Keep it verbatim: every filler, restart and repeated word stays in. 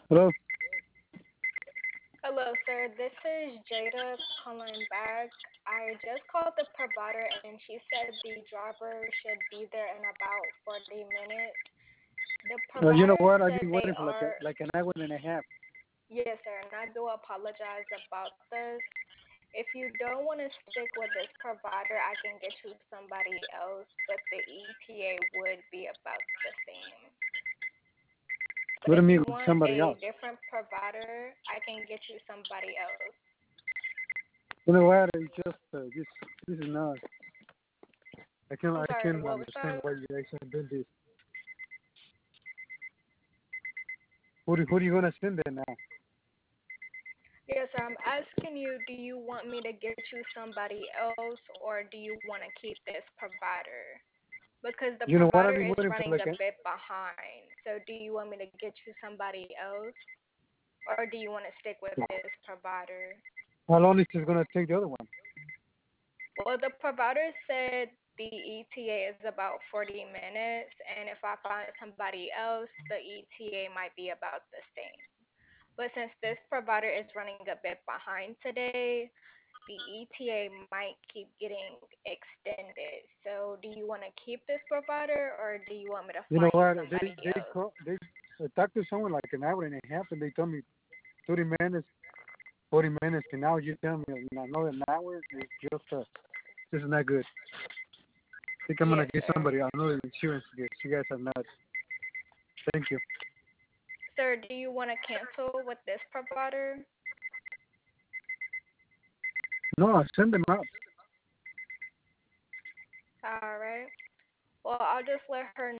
Hello. Hello, sir. This is Jada calling back. I just called the provider and she said the driver should be there in about forty minutes. The Uh, you know provider what? I've said been they waiting for like a, are, like an hour and a half. yes, sir, and I do apologize about this. If you don't want to stick with this provider, I can get you somebody else, but the E T A would be about the same. But What do if you you mean with want somebody a else? different provider, I can get you somebody else. You know what? It's just uh, this. This is not. I can I'm I sorry, can what was understand that? why you actually did this. Who do, who are you gonna send there now? Yes, sir. I'm asking you, do you want me to get you somebody else or do you want to keep this provider? Because the You know what? provider I've been is waiting for running like a a. bit behind. So do you want me to get you somebody else or do you want to stick with this provider? How long is this gonna take the other one? Well, the provider said the E T A is about forty minutes, and if I find somebody else, the E T A might be about the same. But since this provider is running a bit behind today, the E T A might keep getting extended. So, do you want to keep this provider or do you want me to You know find you what? They somebody they else? call they I talked to someone like an hour and a half, and they told me thirty minutes, forty minutes, and now you tell me in another an hour. It's just uh, this is not good. I think I'm Yes, gonna get sir. somebody another insurance because you guys are not. Thank you. Sir, do you want to cancel with this provider? No, send them out. All right. Well, I'll just let her